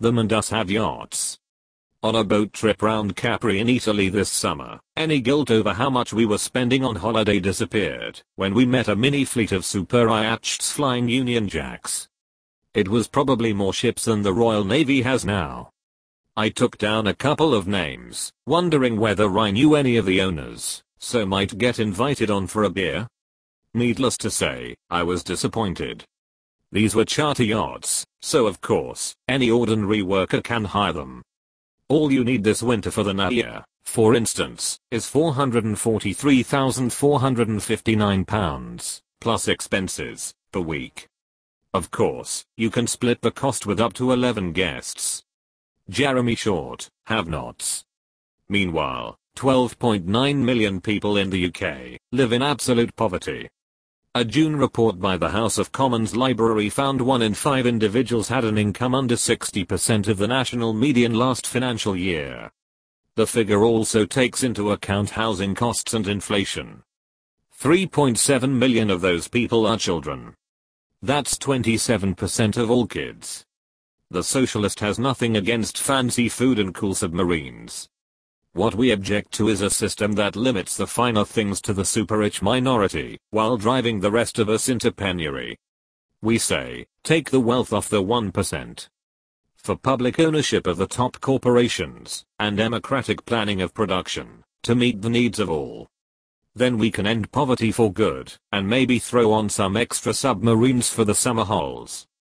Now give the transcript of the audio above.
Them and us have yachts. On a boat trip round Capri in Italy this summer, any guilt over how much we were spending on holiday disappeared when we met a mini fleet of super yachts flying Union Jacks. It was probably more ships than the Royal Navy has now. I took down a couple of names, wondering whether I knew any of the owners, so might get invited on for a beer. Needless to say, I was disappointed. These were charter yachts, so of course, any ordinary worker can hire them. All you need this winter for the Nadia, for instance, is £443,459, plus expenses, per week. Of course, you can split the cost with up to 11 guests. Jeremy Short, have-nots. Meanwhile, 12.9 million people in the UK live in absolute poverty. A June report by the House of Commons Library found 1 in 5 individuals had an income under 60% of the national median last financial year. The figure also takes into account housing costs and inflation. 3.7 million of those people are children. That's 27% of all kids. The socialist has nothing against fancy food and cool submarines. What we object to is a system that limits the finer things to the super-rich minority, while driving the rest of us into penury. We say, take the wealth off the 1%. For public ownership of the top corporations, and democratic planning of production, to meet the needs of all. Then we can end poverty for good, and maybe throw on some extra submarines for the summer holes.